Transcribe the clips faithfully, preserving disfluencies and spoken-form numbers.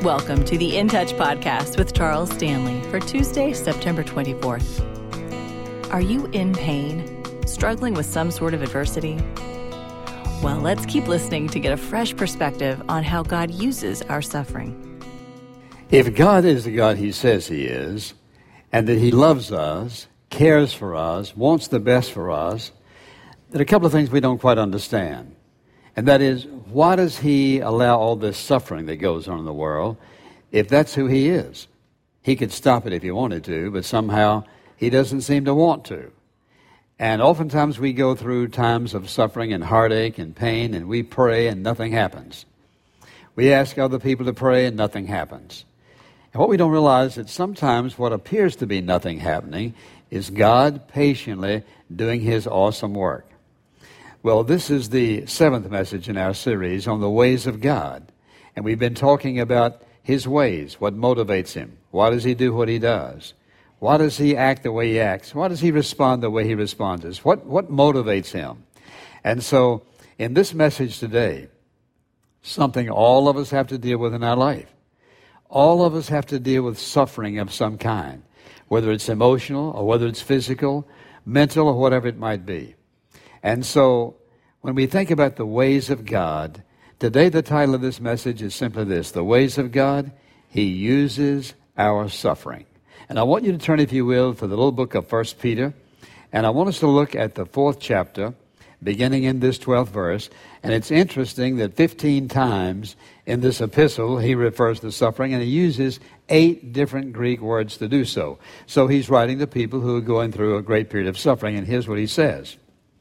Welcome to the In Touch podcast with Charles Stanley for Tuesday, September twenty-fourth. Are you in pain? Struggling with some sort of adversity? Well, let's keep listening to get a fresh perspective on how God uses our suffering. If God is the God He says He is, and that He loves us, cares for us, wants the best for us, there are a couple of things we don't quite understand. And that is, why does He allow all this suffering that goes on in the world if that's who He is? He could stop it if He wanted to, but somehow He doesn't seem to want to. And oftentimes we go through times of suffering and heartache and pain, and we pray and nothing happens. We ask other people to pray and nothing happens. And what we don't realize is that sometimes what appears to be nothing happening is God patiently doing His awesome work. Well, this is the seventh message in our series on the ways of God. And we've been talking about His ways, what motivates Him. Why does He do what He does? Why does He act the way He acts? Why does He respond the way He responds? What, what motivates Him? And so, in this message today, something all of us have to deal with in our life. All of us have to deal with suffering of some kind, whether it's emotional or whether it's physical, mental, or whatever it might be. And so, when we think about the ways of God, today the title of this message is simply this: the ways of God, He uses our suffering. And I want you to turn, if you will, to the little book of First Peter, and I want us to look at the fourth chapter, beginning in this twelfth verse. And it's interesting that fifteen times in this epistle he refers to suffering, and he uses eight different Greek words to do so. So he's writing to people who are going through a great period of suffering, and here's what he says.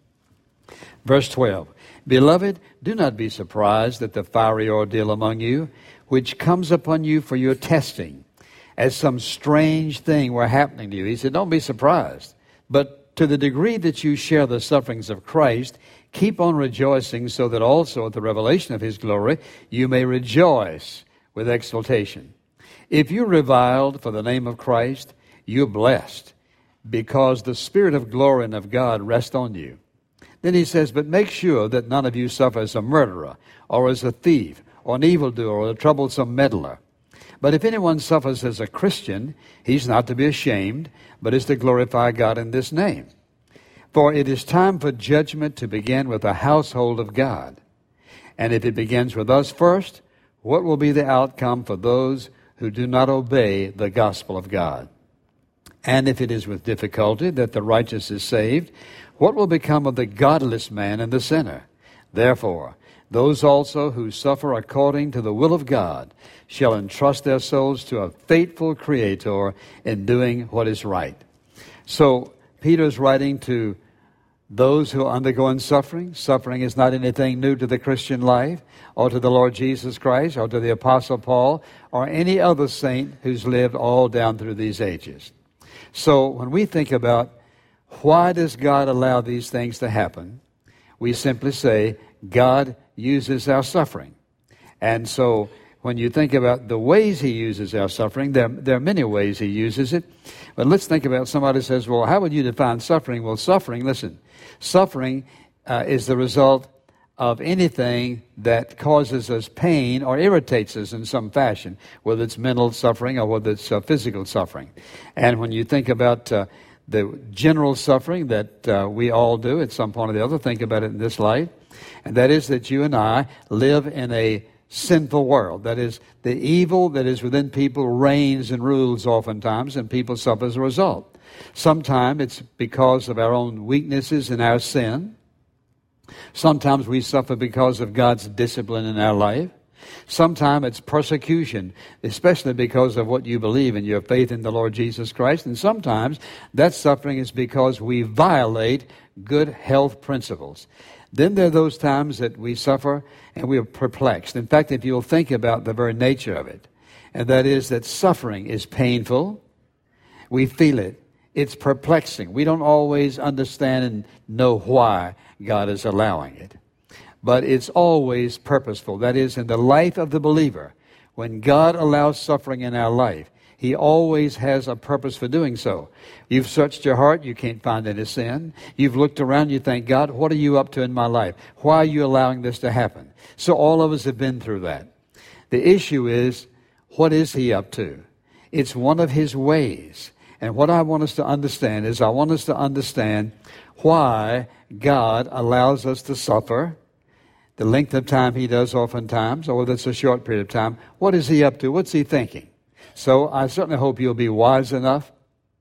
Verse twelve, "Beloved, do not be surprised at the fiery ordeal among you, which comes upon you for your testing, as some strange thing were happening to you." He said, don't be surprised. But to the degree that you share the sufferings of Christ, keep on rejoicing, so that also at the revelation of His glory you may rejoice with exultation. If you're reviled for the name of Christ, you're blessed, because the Spirit of glory and of God rests on you. Then he says, but make sure that none of you suffer as a murderer, or as a thief, or an evildoer, or a troublesome meddler. But if anyone suffers as a Christian, he's not to be ashamed, but is to glorify God in this name. For it is time for judgment to begin with the household of God. And if it begins with us first, what will be the outcome for those who do not obey the gospel of God? And if it is with difficulty that the righteous is saved, what will become of the godless man and the sinner? Therefore, those also who suffer according to the will of God shall entrust their souls to a faithful Creator in doing what is right. So, Peter's writing to those who are undergoing suffering. Suffering is not anything new to the Christian life, or to the Lord Jesus Christ, or to the Apostle Paul, or any other saint who's lived all down through these ages. So, when we think about why does God allow these things to happen, we simply say, God uses our suffering. And so, when you think about the ways He uses our suffering, there, there are many ways He uses it. But let's think about, somebody says, well, how would you define suffering? Well, suffering, listen, suffering uh, is the result of anything that causes us pain or irritates us in some fashion, whether it's mental suffering or whether it's uh, physical suffering. And when you think about uh, the general suffering that uh, we all do at some point or the other, think about it in this light, and that is that you and I live in a sinful world. That is, the evil that is within people reigns and rules oftentimes, and people suffer as a result. Sometimes it's because of our own weaknesses and our sin. Sometimes we suffer because of God's discipline in our life. Sometimes it's persecution, especially because of what you believe in your faith in the Lord Jesus Christ. And sometimes that suffering is because we violate good health principles. Then there are those times that we suffer and we are perplexed. In fact, if you'll think about the very nature of it, and that is that suffering is painful, we feel it, it's perplexing. We don't always understand and know why God is allowing it. But it's always purposeful. That is, in the life of the believer, when God allows suffering in our life, He always has a purpose for doing so. You've searched your heart, you can't find any sin. You've looked around, you think, God, what are you up to in my life? Why are you allowing this to happen? So all of us have been through that. The issue is, What is he up to? It's one of his ways. And what I want us to understand is I want us to understand why God allows us to suffer, the length of time he does oftentimes, or whether it's a short period of time. What is he up to? What's he thinking? So I certainly hope you'll be wise enough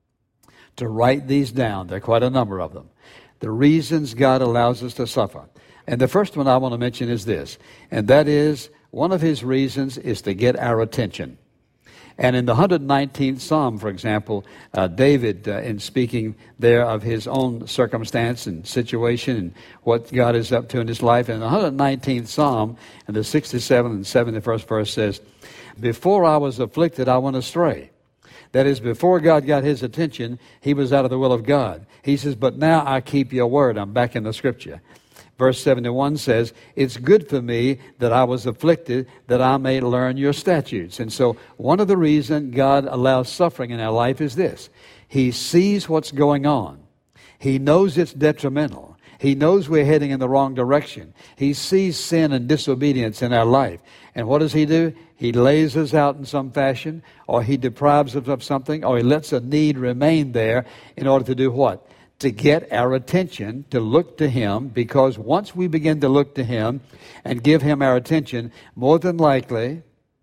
to write these down. There are quite a number of them. The reasons God allows us to suffer. And the first one I want to mention is this, and that is one of his reasons is to get our attention. And in the one hundred nineteenth Psalm, for example, uh, David, uh, in speaking there of his own circumstance and situation and what God is up to in his life, in the one hundred nineteenth Psalm, in the sixty-seventh and seventy-first verse says, "Before I was afflicted, I went astray." That is, before God got his attention, he was out of the will of God. He says, "But now I keep your word." I'm back in the scripture. Verse seventy-one says, "It's good for me that I was afflicted, that I may learn your statutes." And so one of the reasons God allows suffering in our life is this. He sees what's going on. He knows it's detrimental. He knows we're heading in the wrong direction. He sees sin and disobedience in our life. And what does he do? He lays us out in some fashion, or he deprives us of something, or he lets a need remain there in order to do what? To get our attention, to look to him, because once we begin to look to him and give him our attention, more than likely,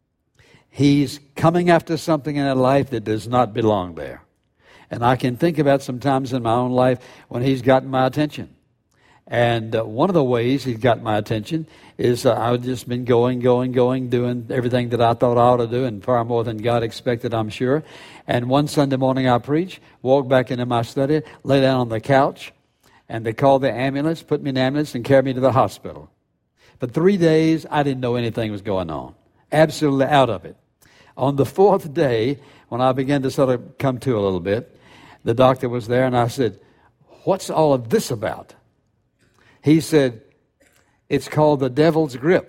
he's coming after something in our life that does not belong there. And I can think about some times in my own life when he's gotten my attention. And uh, one of the ways he's got my attention is uh, I've just been going, going, going, doing everything that I thought I ought to do, and far more than God expected, I'm sure. And one Sunday morning I preach, walk back into my study, lay down on the couch, and they called the ambulance, put me in the ambulance, and carried me to the hospital. For three days, I didn't know anything was going on. Absolutely out of it. On the fourth day, when I began to sort of come to a little bit, the doctor was there, and I said, "What's all of this about?" He said, "It's called the devil's grip."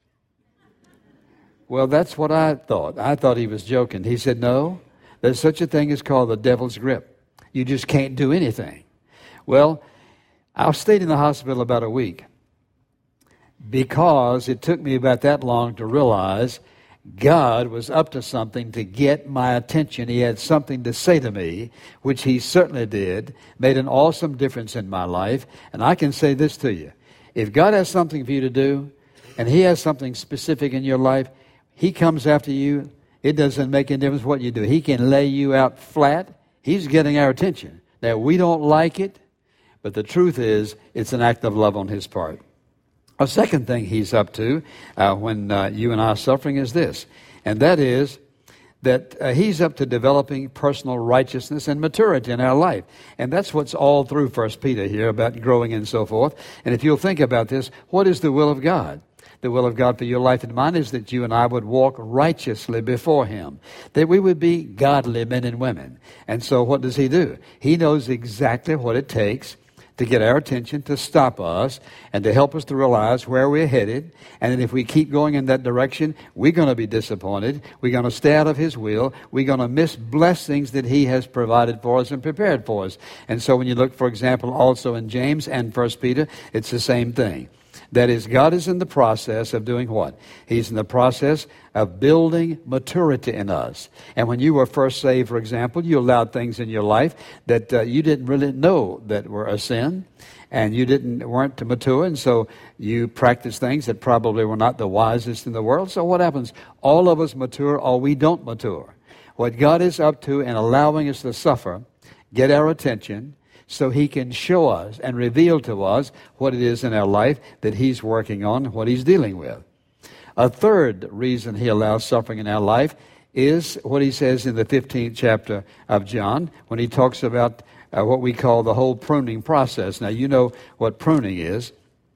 Well, that's what I thought. I thought he was joking. He said, "No, there's such a thing as called the devil's grip. You just can't do anything." Well, I stayed in the hospital about a week because it took me about that long to realize God was up to something to get my attention. He had something to say to me, which he certainly did, made an awesome difference in my life. And I can say this to you. If God has something for you to do, and he has something specific in your life, he comes after you. It doesn't make any difference what you do. He can lay you out flat. He's getting our attention. Now, we don't like it, but the truth is it's an act of love on his part. A second thing he's up to uh, when uh, you and I are suffering is this, and that is that uh, he's up to developing personal righteousness and maturity in our life. And that's what's all through First Peter here about growing and so forth. And if you'll think about this, what is the will of God? The will of God for your life and mine is that you and I would walk righteously before him, that we would be godly men and women. And so what does he do? He knows exactly what it takes to get our attention, to stop us, and to help us to realize where we're headed. And that if we keep going in that direction, we're going to be disappointed. We're going to stay out of his will. We're going to miss blessings that he has provided for us and prepared for us. And so when you look, for example, also in James and First Peter, it's the same thing. That is, God is in the process of doing what? He's in the process of building maturity in us. And when you were first saved, for example, you allowed things in your life that uh, you didn't really know that were a sin, and you didn't weren't to mature, and so you practiced things that probably were not the wisest in the world. So what happens? All of us mature, or we don't mature. What God is up to in allowing us to suffer, get our attention, so he can show us and reveal to us what it is in our life that he's working on, what he's dealing with. A third reason he allows suffering in our life is what he says in the fifteenth chapter of John, when he talks about uh, what we call the whole pruning process. Now, you know what pruning is.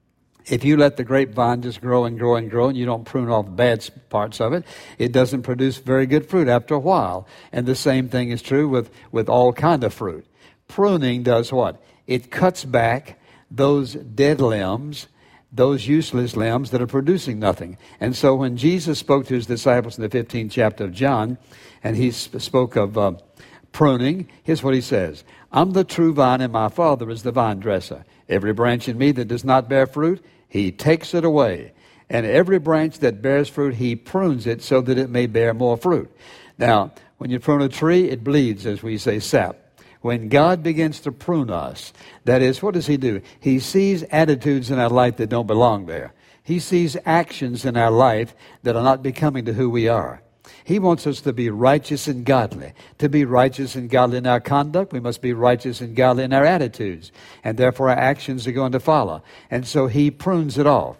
If you let the grapevine just grow and grow and grow and you don't prune off bad parts of it, it doesn't produce very good fruit after a while. And the same thing is true with, with all kind of fruit. Pruning does what? It cuts back those dead limbs, those useless limbs that are producing nothing. And so when Jesus spoke to his disciples in the fifteenth chapter of John, and he sp- spoke of uh, pruning, here's what he says. "I'm the true vine, and my Father is the vine dresser. Every branch in me that does not bear fruit, he takes it away. And every branch that bears fruit, he prunes it so that it may bear more fruit. Now, when you prune a tree, it bleeds, as we say, sap. When God begins to prune us, that is, what does he do? He sees attitudes in our life that don't belong there. He sees actions in our life that are not becoming to who we are. He wants us to be righteous and godly. To be righteous and godly in our conduct, we must be righteous and godly in our attitudes. And therefore our actions are going to follow. And so he prunes it off.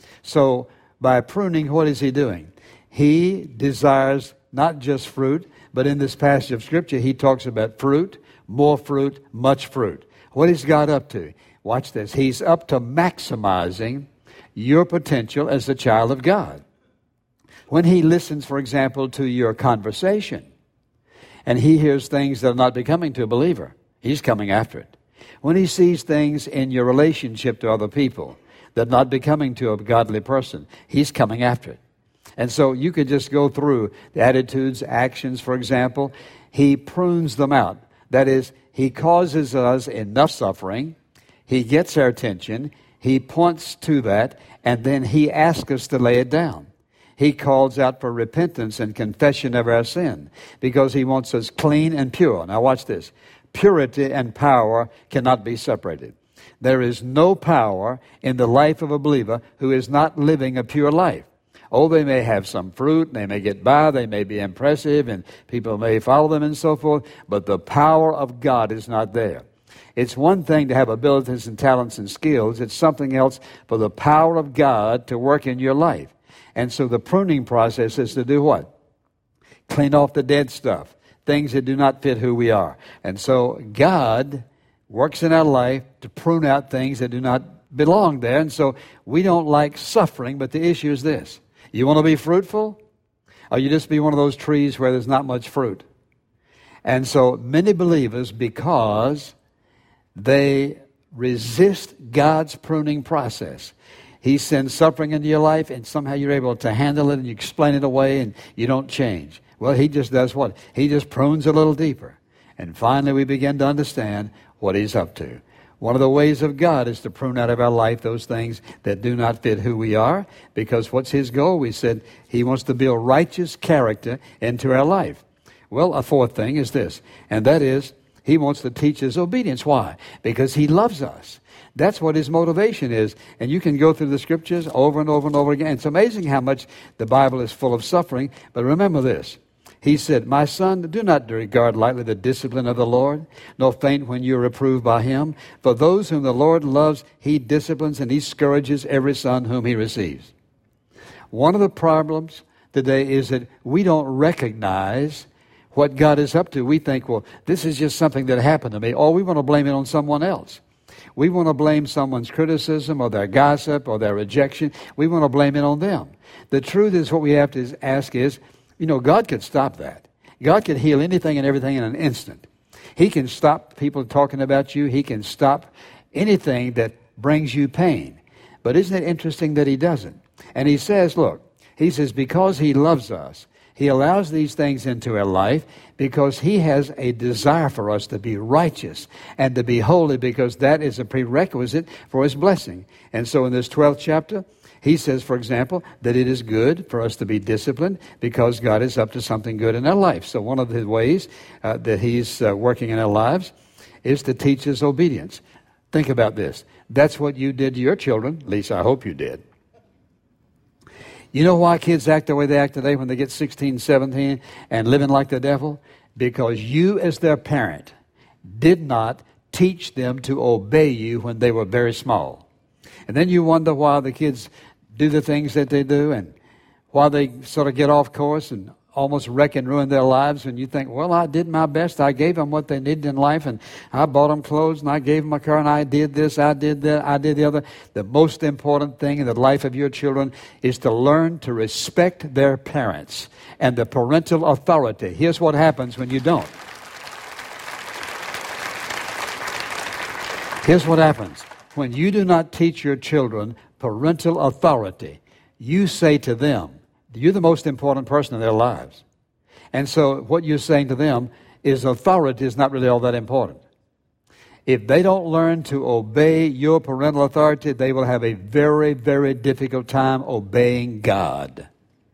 So by pruning, what is he doing? He desires not just fruit, but in this passage of Scripture, he talks about fruit, more fruit, much fruit. What is God up to? Watch this. He's up to maximizing your potential as a child of God. When he listens, for example, to your conversation, and he hears things that are not becoming to a believer, he's coming after it. When he sees things in your relationship to other people that are not becoming to a godly person, he's coming after it. And so you could just go through the attitudes, actions, for example. He prunes them out. That is, he causes us enough suffering. He gets our attention. He points to that, and then he asks us to lay it down. He calls out for repentance and confession of our sin because he wants us clean and pure. Now watch this. Purity and power cannot be separated. There is no power in the life of a believer who is not living a pure life. Oh, they may have some fruit, they may get by, they may be impressive, and people may follow them and so forth, but the power of God is not there. It's one thing to have abilities and talents and skills. It's something else for the power of God to work in your life. And so the pruning process is to do what? Clean off the dead stuff, things that do not fit who we are. And so God works in our life to prune out things that do not belong there. And so we don't like suffering, but the issue is this. You want to be fruitful? Or you just be one of those trees where there's not much fruit? And so many believers, because they resist God's pruning process, he sends suffering into your life, and somehow you're able to handle it, and you explain it away, and you don't change. Well, he just does what? He just prunes a little deeper. And finally we begin to understand what he's up to. One of the ways of God is to prune out of our life those things that do not fit who we are, because what's his goal? We said he wants to build righteous character into our life. Well, a fourth thing is this, and that is he wants to teach us obedience. Why? Because he loves us. That's what his motivation is. And you can go through the Scriptures over and over and over again. It's amazing how much the Bible is full of suffering. But remember this. He said, my son, do not regard lightly the discipline of the Lord, nor faint when you are reproved by him. For those whom the Lord loves, he disciplines and he scourges every son whom he receives. One of the problems today is that we don't recognize what God is up to. We think, well, this is just something that happened to me, or we want to blame it on someone else. We want to blame someone's criticism or their gossip or their rejection. We want to blame it on them. The truth is, what we have to ask is, you know, God could stop that. God could heal anything and everything in an instant. He can stop people talking about you. He can stop anything that brings you pain. But isn't it interesting that he doesn't? And he says, look, he says, because he loves us, he allows these things into our life because he has a desire for us to be righteous and to be holy, because that is a prerequisite for his blessing. And so in this twelfth chapter, he says, for example, that it is good for us to be disciplined because God is up to something good in our life. So one of the ways uh, that he's uh, working in our lives is to teach us obedience. Think about this. That's what you did to your children. At least I hope you did. You know why kids act the way they act today when they get sixteen, seventeen and living like the devil? Because you as their parent did not teach them to obey you when they were very small. And then you wonder why the kids do the things that they do and why they sort of get off course and almost wreck and ruin their lives. And you think, well, I did my best. I gave them what they needed in life, and I bought them clothes, and I gave them a car, and I did this, I did that, I did the other. The most important thing in the life of your children is to learn to respect their parents and the parental authority. Here's what happens when you don't. Here's what happens. When you do not teach your children parental authority, you say to them, you're the most important person in their lives. And so what you're saying to them is authority is not really all that important. if they don't learn to obey your parental authority, they will have a very, very difficult time obeying God.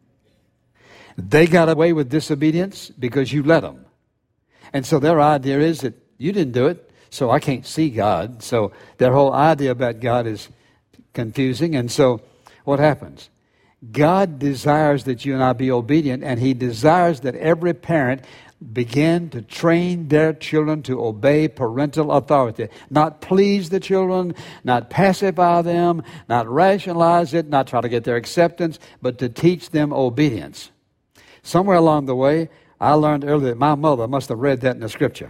They got away with disobedience because you let them. And so their idea is that you didn't do it, so I can't see God. So their whole idea about God is confusing. And so what happens? God desires that you and I be obedient, and He desires that every parent begin to train their children to obey parental authority. Not please the children, not pacify them, not rationalize it, not try to get their acceptance, but to teach them obedience. Somewhere along the way, I learned earlier that my mother must have read that in the Scripture.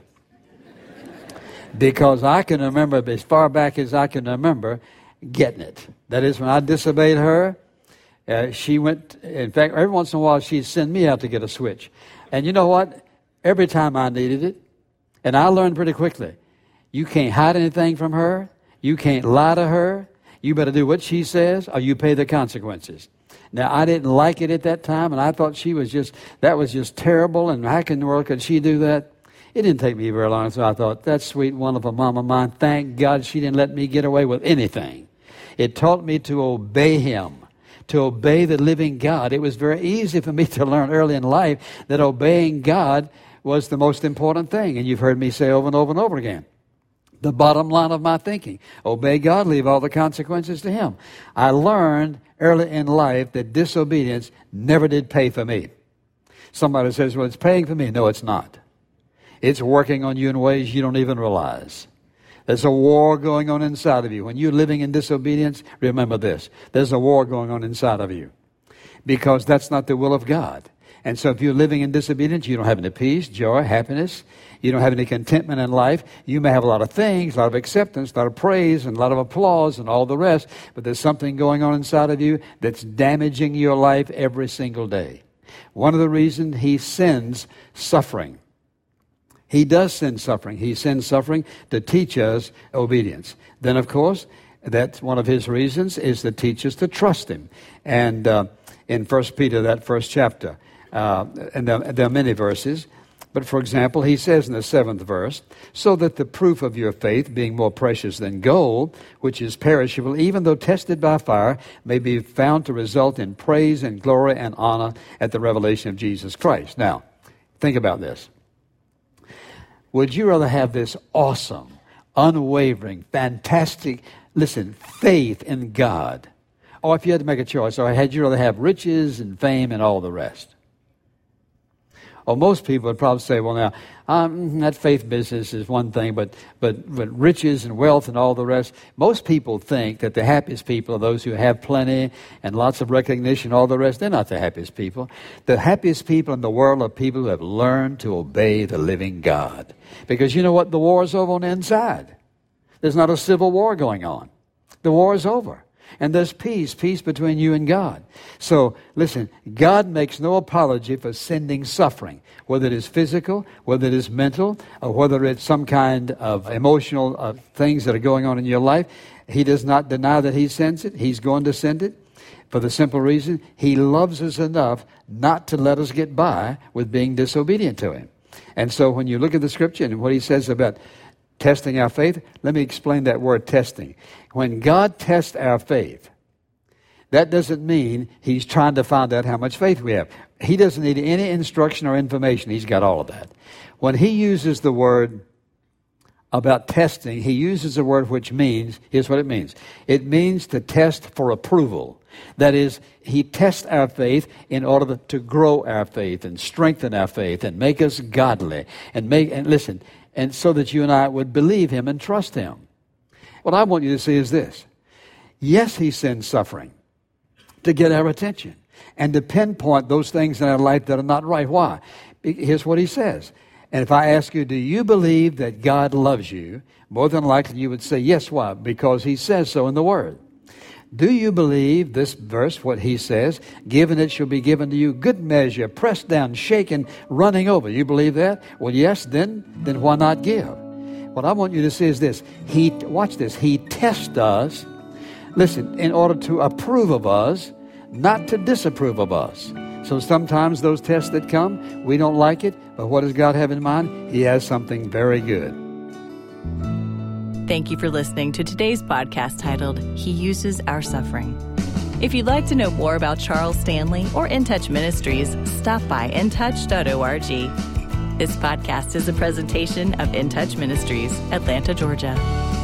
Because I can remember, as far back as I can remember, getting it. That is, when I disobeyed her, uh, she went, in fact, every once in a while she'd send me out to get a switch. And you know what? Every time I needed it, and I learned pretty quickly, you can't hide anything from her, you can't lie to her, you better do what she says or you pay the consequences. Now, I didn't like it at that time, and I thought she was just, that was just terrible, and how in the world could she do that? It didn't take me very long, so I thought, that sweet, wonderful mom of mine, thank God she didn't let me get away with anything. It taught me to obey Him, to obey the living God. It was very easy for me to learn early in life that obeying God was the most important thing, and you've heard me say over and over and over again. The bottom line of my thinking, obey God, leave all the consequences to Him. I learned early in life that disobedience never did pay for me. Somebody says, well, it's paying for me. No, it's not. It's working on you in ways you don't even realize. There's a war going on inside of you. When you're living in disobedience, remember this. There's a war going on inside of you. Because that's not the will of God. And so if you're living in disobedience, you don't have any peace, joy, happiness. You don't have any contentment in life. You may have a lot of things, a lot of acceptance, a lot of praise, and a lot of applause, and all the rest. But there's something going on inside of you that's damaging your life every single day. One of the reasons He sends suffering. He does send suffering. He sends suffering to teach us obedience. Then, of course, that's one of His reasons is to teach us to trust Him. And uh, in First Peter, that first chapter, uh, and there, there are many verses, but for example, he says in the seventh verse, so that the proof of your faith, being more precious than gold, which is perishable, even though tested by fire, may be found to result in praise and glory and honor at the revelation of Jesus Christ. Now, think about this. Would you rather have this awesome, unwavering, fantastic, listen, faith in God? Or if you had to make a choice, or had you rather have riches and fame and all the rest? Or most people would probably say, well, now, um, that faith business is one thing, but, but but riches and wealth and all the rest. Most people think that the happiest people are those who have plenty and lots of recognition, all the rest. They're not the happiest people. The happiest people in the world are people who have learned to obey the living God. Because you know what? The war is over on the inside. There's not a civil war going on. The war is over. And there's peace, peace between you and God. So, listen, God makes no apology for sending suffering, whether it is physical, whether it is mental, or whether it's some kind of emotional uh, things that are going on in your life. He does not deny that He sends it. He's going to send it for the simple reason He loves us enough not to let us get by with being disobedient to Him. And so when you look at the Scripture and what He says about testing our faith, let me explain that word testing. When God tests our faith, that doesn't mean He's trying to find out how much faith we have. He doesn't need any instruction or information. He's got all of that. When He uses the word about testing, He uses a word which means, here's what it means. It means to test for approval. That is, He tests our faith in order to grow our faith and strengthen our faith and make us godly. And make and listen, and so that you and I would believe Him and trust Him. What I want you to see is this. Yes, He sends suffering to get our attention and to pinpoint those things in our life that are not right. Why? Here's what He says. And if I ask you, do you believe that God loves you? More than likely you would say, yes. Why? Because He says so in the Word. Do you believe this verse, what He says, given it shall be given to you, good measure, pressed down, shaken, running over? You believe that? Well, yes, then, then why not give? What I want you to see is this. He, watch this, He tests us, listen, in order to approve of us, not to disapprove of us. So sometimes those tests that come, we don't like it, but what does God have in mind? He has something very good. Thank you for listening to today's podcast titled, He Uses Our Suffering. If you'd like to know more about Charles Stanley or In Touch Ministries, stop by in touch dot org. This podcast is a presentation of In Touch Ministries, Atlanta, Georgia.